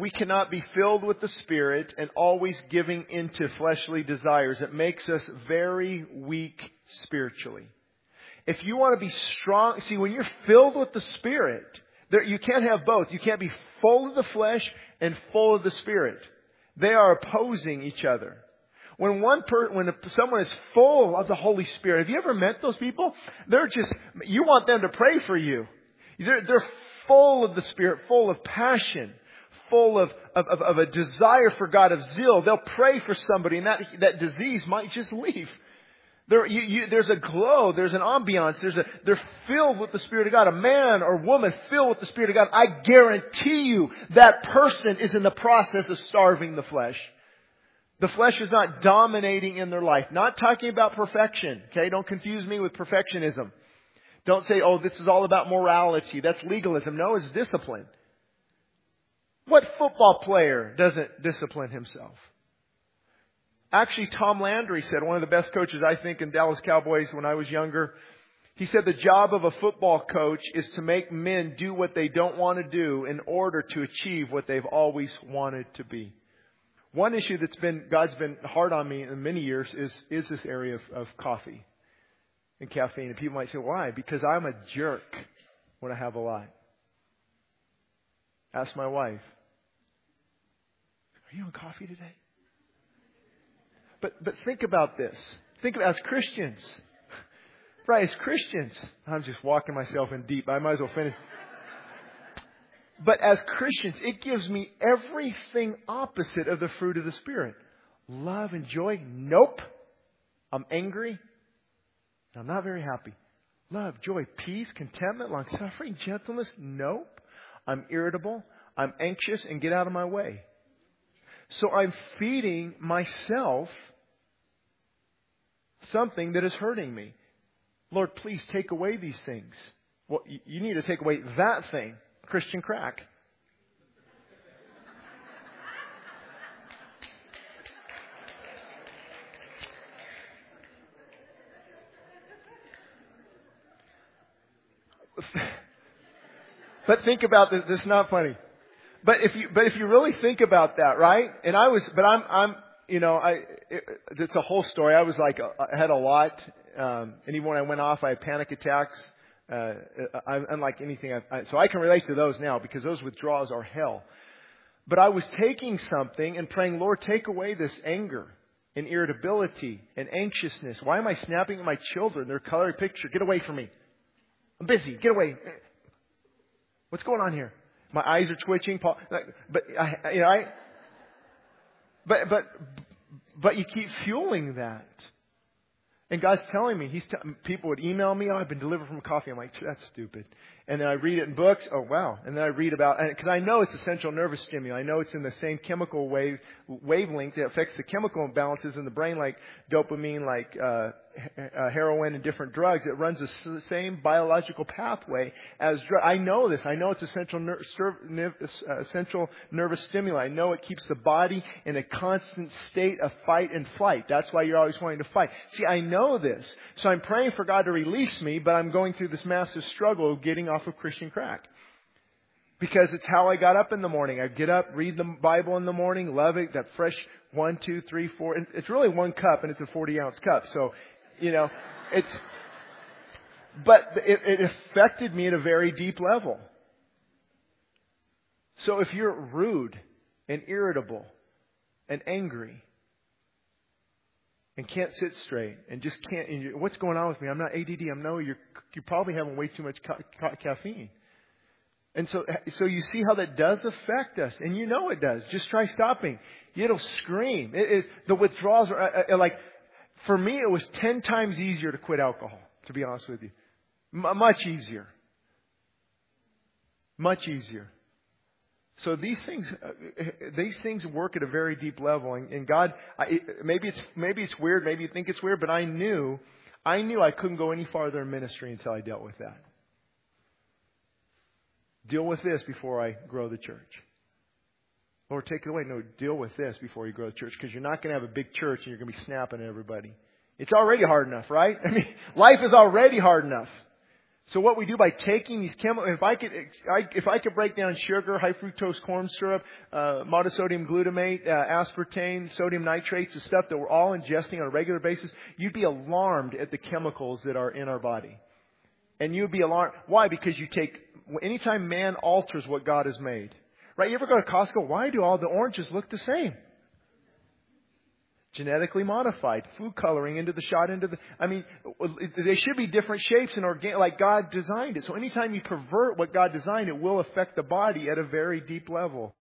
We cannot be filled with the Spirit and always giving into fleshly desires. It makes us very weak spiritually. If you want to be strong, see, when you're filled with the Spirit, you can't have both. You can't be full of the flesh and full of the Spirit. They are opposing each other. When someone is full of the Holy Spirit, have you ever met those people? You want them to pray for you. They're full of the Spirit, full of passion, full of a desire for God, of zeal. They'll pray for somebody and that disease might just leave. There's a glow, there's an ambiance, they're filled with the Spirit of God. A man or woman filled with the Spirit of God, I guarantee you that person is in the process of starving the flesh. The flesh is not dominating in their life. Not talking about perfection. Okay, don't confuse me with perfectionism. Don't say, oh, this is all about morality. That's legalism. No, it's discipline. What football player doesn't discipline himself? Actually, Tom Landry said, one of the best coaches, I think, in Dallas Cowboys when I was younger. He said the job of a football coach is to make men do what they don't want to do in order to achieve what they've always wanted to be. One issue God's been hard on me in many years is this area of coffee and caffeine. And people might say, why? Because I'm a jerk when I have a lot. Ask my wife. Are you on coffee today? But think about this. Think of as Christians. Right, as Christians. I'm just walking myself in deep. I might as well finish. But as Christians, it gives me everything opposite of the fruit of the Spirit. Love and joy? Nope. I'm angry. I'm not very happy. Love, joy, peace, contentment, long-suffering, gentleness? Nope. I'm irritable. I'm anxious and get out of my way. So I'm feeding myself something that is hurting me. Lord, please take away these things. Well, you need to take away that thing, Christian crack. But think about this. This is not funny. But if you really think about that, right? And it's a whole story. I was like, I had a lot. And even when I went off, I had panic attacks. Unlike anything so I can relate to those now because those withdrawals are hell. But I was taking something and praying, Lord, take away this anger and irritability and anxiousness. Why am I snapping at my children? They're coloring picture. Get away from me. I'm busy. Get away. What's going on here? My eyes are twitching. But you keep fueling that. And God's telling me, people would email me, I've been delivered from coffee. I'm like, that's stupid. And then I read it in books. Oh, wow. And then I read about, because I know it's a central nervous stimuli. I know it's in the same chemical wavelength that affects the chemical imbalances in the brain, like dopamine, like heroin and different drugs. It runs the same biological pathway as drugs. I know this. I know it's a central nervous stimuli. I know it keeps the body in a constant state of fight and flight. That's why you're always wanting to fight. See, I know this. So I'm praying for God to release me, but I'm going through this massive struggle of getting off of Christian crack. Because it's how I got up in the morning. I get up, read the Bible in the morning, love it, that fresh 1, 2, 3, 4. And it's really one cup and it's a 40-ounce cup. So, but it affected me at a very deep level. So if you're rude and irritable and angry and can't sit straight and just can't, what's going on with me? I'm not ADD. You're probably having way too much caffeine. And so you see how that does affect us. And you know it does. Just try stopping. It'll scream. The withdrawals are like, for me, it was 10 times easier to quit alcohol, to be honest with you. Much easier. Much easier. So these things work at a very deep level. And God, maybe it's weird. Maybe you think it's weird, but I knew I couldn't go any farther in ministry until I dealt with that. Deal with this before I grow the church. Lord, take it away. No, deal with this before you grow the church, because you're not going to have a big church and you're going to be snapping at everybody. It's already hard enough, right? I mean, life is already hard enough. So what we do by taking these chemicals, if I could break down sugar, high fructose corn syrup, monosodium glutamate, aspartame, sodium nitrates, the stuff that we're all ingesting on a regular basis, you'd be alarmed at the chemicals that are in our body. And you'd be alarmed. Why? Because anytime man alters what God has made. Right? You ever go to Costco? Why do all the oranges look the same? Genetically modified, food coloring they should be different shapes and organic, like God designed it. So anytime you pervert what God designed, it will affect the body at a very deep level.